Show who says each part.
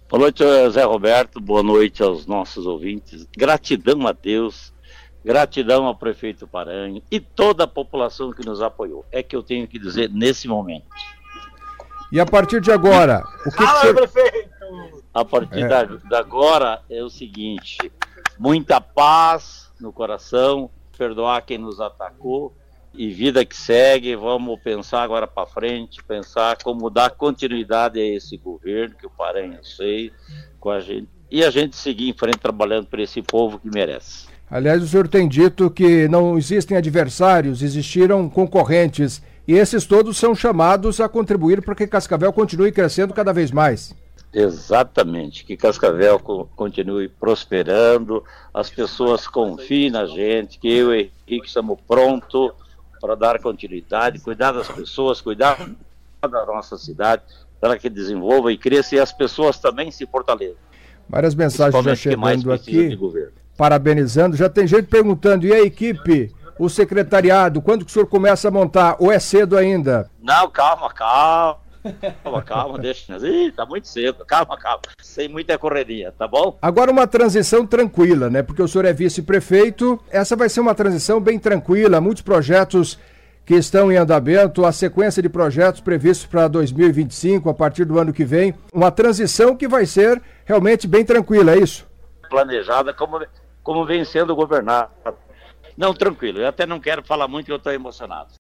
Speaker 1: Boa noite, Zé Roberto. Boa noite aos nossos ouvintes. Gratidão a Deus, gratidão ao prefeito Paranhos e toda a população que nos apoiou. É que eu tenho que dizer nesse momento.
Speaker 2: E a partir de agora, o que
Speaker 1: Fala, prefeito! A partir de agora é o seguinte: muita paz no coração, perdoar quem nos atacou e vida que segue. Vamos pensar agora para frente, pensar como dar continuidade a esse governo que o Paranhos fez com a gente e a gente seguir em frente trabalhando para esse povo que merece.
Speaker 2: Aliás, o senhor tem dito que não existem adversários, existiram concorrentes, e esses todos são chamados a contribuir para que Cascavel continue crescendo cada vez mais.
Speaker 1: Exatamente, que Cascavel continue prosperando, as pessoas confiem na gente, que eu e Henrique estamos prontos para dar continuidade, cuidar das pessoas, cuidar da nossa cidade, para que desenvolva e cresça e as pessoas também se fortaleçam.
Speaker 2: Várias mensagens já chegando aqui, parabenizando. Já tem gente perguntando, e a equipe, o secretariado, quando que o senhor começa a montar? Ou é cedo ainda?
Speaker 1: Não, calma, deixa. Tá muito cedo, calma. Sem muita correria, tá bom?
Speaker 2: Agora uma transição tranquila, né? Porque o senhor é vice-prefeito, essa vai ser uma transição bem tranquila, muitos projetos que estão em andamento, a sequência de projetos previstos para 2025, a partir do ano que vem, uma transição que vai ser realmente bem tranquila, é isso?
Speaker 1: Planejada como vem sendo governada. Não, tranquilo, eu até não quero falar muito, eu estou emocionado.